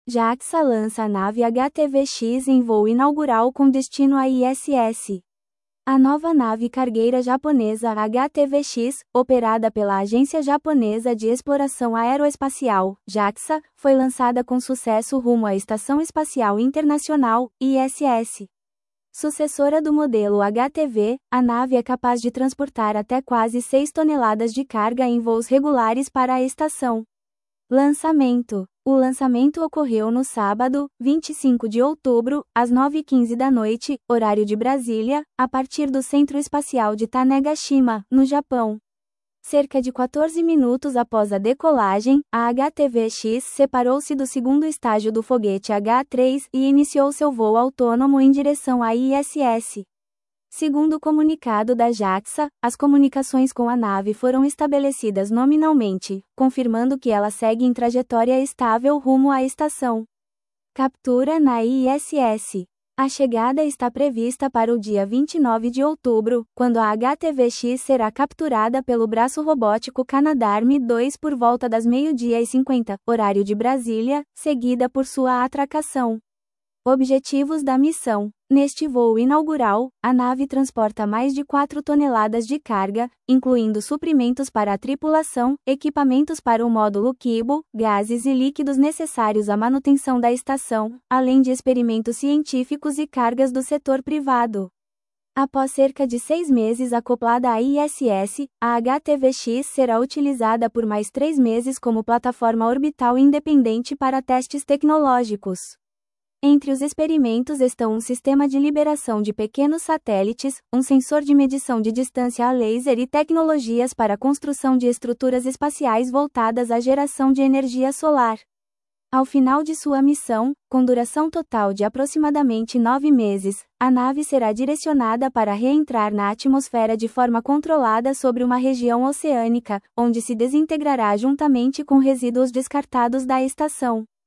JAXA lança a nave HTV-X em voo inaugural com destino à ISS. A nova nave cargueira japonesa HTV-X, operada pela Agência Japonesa de Exploração Aeroespacial, JAXA, foi lançada com sucesso rumo à Estação Espacial Internacional, ISS. Sucessora do modelo HTV, a nave é capaz de transportar até quase 6 toneladas de carga em voos regulares para a estação. Lançamento. O lançamento ocorreu no sábado, 25 de outubro, às 9h15 da noite, horário de Brasília, a partir do Centro Espacial de Tanegashima, no Japão. Cerca de 14 minutos após a decolagem, a HTV-X separou-se do segundo estágio do foguete H3 e iniciou seu voo autônomo em direção à ISS. Segundo o comunicado da JAXA, as comunicações com a nave foram estabelecidas nominalmente, confirmando que ela segue em trajetória estável rumo à estação. Captura na ISS. A chegada está prevista para o dia 29 de outubro, quando a HTV-X será capturada pelo braço robótico Canadarm2 por volta das 12h50, horário de Brasília, seguida por sua atracação. Objetivos da missão. Neste voo inaugural, a nave transporta mais de 4 toneladas de carga, incluindo suprimentos para a tripulação, equipamentos para o módulo Kibo, gases e líquidos necessários à manutenção da estação, além de experimentos científicos e cargas do setor privado. Após cerca de 6 meses acoplada à ISS, a HTV-X será utilizada por mais 3 meses como plataforma orbital independente para testes tecnológicos. Entre os experimentos estão um sistema de liberação de pequenos satélites, um sensor de medição de distância a laser e tecnologias para a construção de estruturas espaciais voltadas à geração de energia solar. Ao final de sua missão, com duração total de aproximadamente 9 meses, a nave será direcionada para reentrar na atmosfera de forma controlada sobre uma região oceânica, onde se desintegrará juntamente com resíduos descartados da estação.